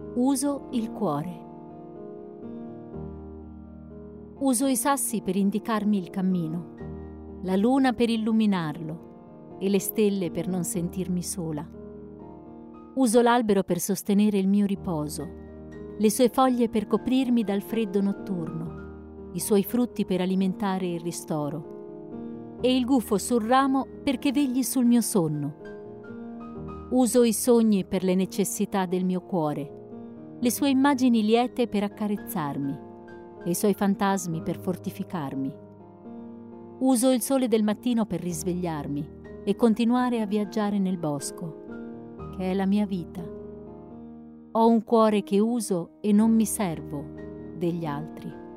Uso il cuore. Uso i sassi per indicarmi il cammino, la luna per illuminarlo e le stelle per non sentirmi sola. Uso l'albero per sostenere il mio riposo, le sue foglie per coprirmi dal freddo notturno, i suoi frutti per alimentare il ristoro e il gufo sul ramo perché vegli sul mio sonno. Uso i sogni per le necessità del mio cuore, le sue immagini liete per accarezzarmi e i suoi fantasmi per fortificarmi. Uso il sole del mattino per risvegliarmi e continuare a viaggiare nel bosco, che è la mia vita. Ho un cuore che uso e non mi servo degli altri.